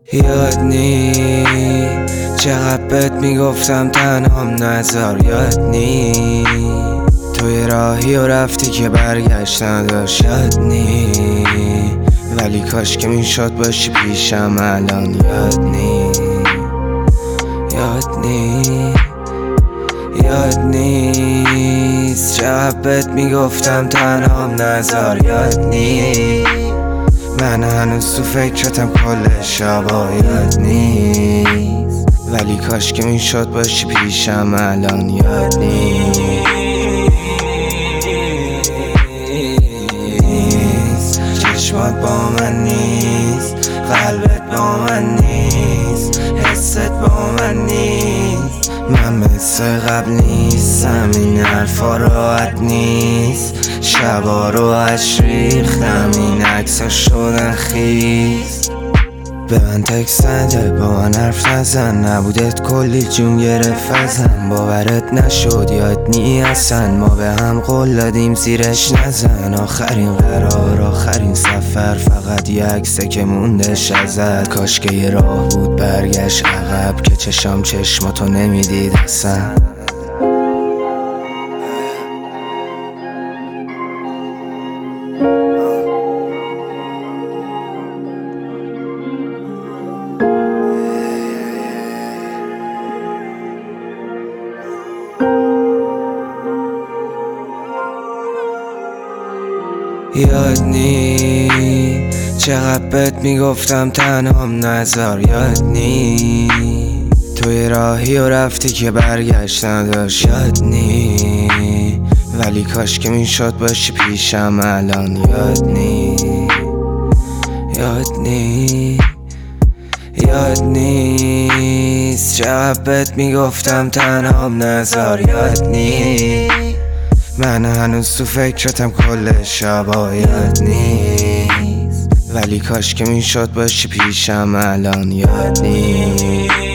یاد نی چقدر بهت میگفتم تنهام نذار. یاد نی توی راهی و رفتی که برگشت نداشت. یاد نی ولی کاش که میشد باشی پیشم الان. یاد نی یاد نی یاد نیست چقدر بهت میگفتم تنهام نذار. یاد نی من هنوز تو فکرتم کل شبا. یاد نیست ولی کاش که میشد باشی پیشم الان. یاد نیست چشمات با من نیست، قلبت با من نیست، حست با من نیست. من مثل قبل نیستم، این حرفا راحت نیست. شبا رو اش ریختم، این عکسا شدن خیز. به من تکست نده، با من حرف نزن، نبودت کلی جون گرفت ازم. باورت نشد یاد نی اصلا، ما به هم قول دادیم زیرش نزن. آخرین قرار آخرین سفر، فقط یه عکسه که موندش ازت. کاش که یه راه بود برگشت عقب، که چشام چشماتو نمیدید اصلا. یاد نی چقدر بهت میگفتم تنهام نذار. یاد نی توی راهی و رفتی که برگشت نداشت. یاد نی ولی کاش که میشد باشی پیشم الان. یاد نی یاد نی یاد نیست چقدر بهت میگفتم تنهام نذار. یاد نی من هنوز تو فکرتم کل شبا. یاد نیست ولی کاش که میشد باشی پیشم الان. یاد نیست